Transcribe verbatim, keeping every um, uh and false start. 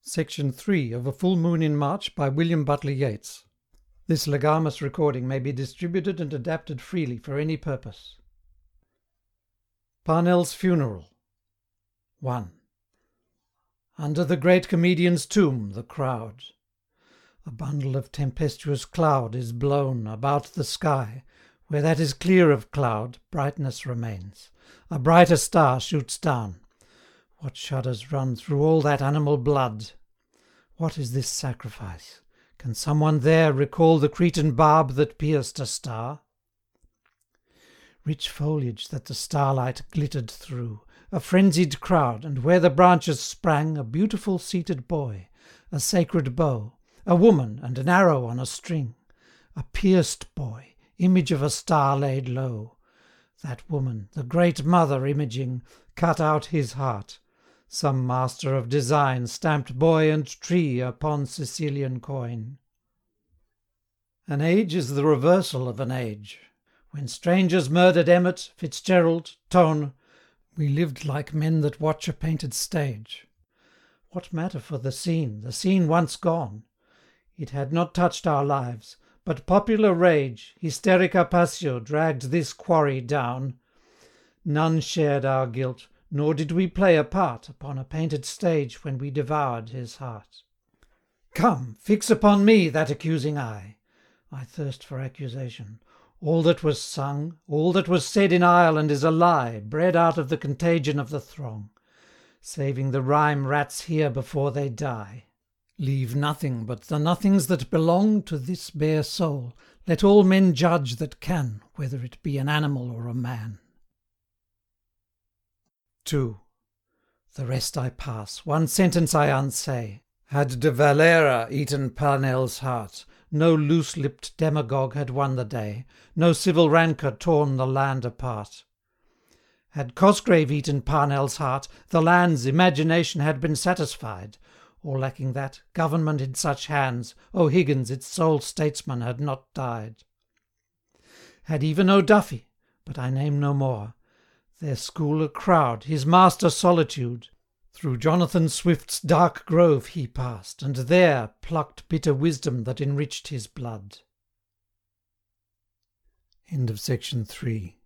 Section three of A Full Moon in March by William Butler Yeats. This legamus recording may be distributed and adapted freely for any purpose. Parnell's Funeral. one. Under the great comedian's tomb the crowd. A bundle of tempestuous cloud is blown about the sky. Where that is clear of cloud, brightness remains. A brighter star shoots down. What shudders run through all that animal blood? What is this sacrifice? Can someone there recall the Cretan barb that pierced a star? Rich foliage that the starlight glittered through, a frenzied crowd, and where the branches sprang, a beautiful seated boy, a sacred bow, a woman, and an arrow on a string. A pierced boy, image of a star laid low. That woman, the great mother imaging, cut out his heart. Some master of design stamped boy and tree upon Sicilian coin. An age is the reversal of an age. When strangers murdered Emmet, Fitzgerald, Tone, we lived like men that watch a painted stage. What matter for the scene, the scene once gone? It had not touched our lives, but popular rage, hysterica passio, dragged this quarry down. None shared our guilt, nor did we play a part upon a painted stage when we devoured his heart. Come, fix upon me that accusing eye. I thirst for accusation. All that was sung, all that was said in Ireland is a lie, bred out of the contagion of the throng. Saving the rhyme rats hear before they die. Leave nothing but the nothings that belong to this bare soul. Let all men judge that can, whether it be an animal or a man. two. The rest I pass, one sentence I unsay. Had de Valera eaten Parnell's heart, no loose-lipped demagogue had won the day, no civil rancour torn the land apart. Had Cosgrave eaten Parnell's heart, the land's imagination had been satisfied, or lacking that, government in such hands, O'Higgins its sole statesman had not died. Had even O'Duffy, but I name no more, their school a crowd, his master solitude, through Jonathan Swift's dark grove he passed, and there plucked bitter wisdom that enriched his blood. End of section three.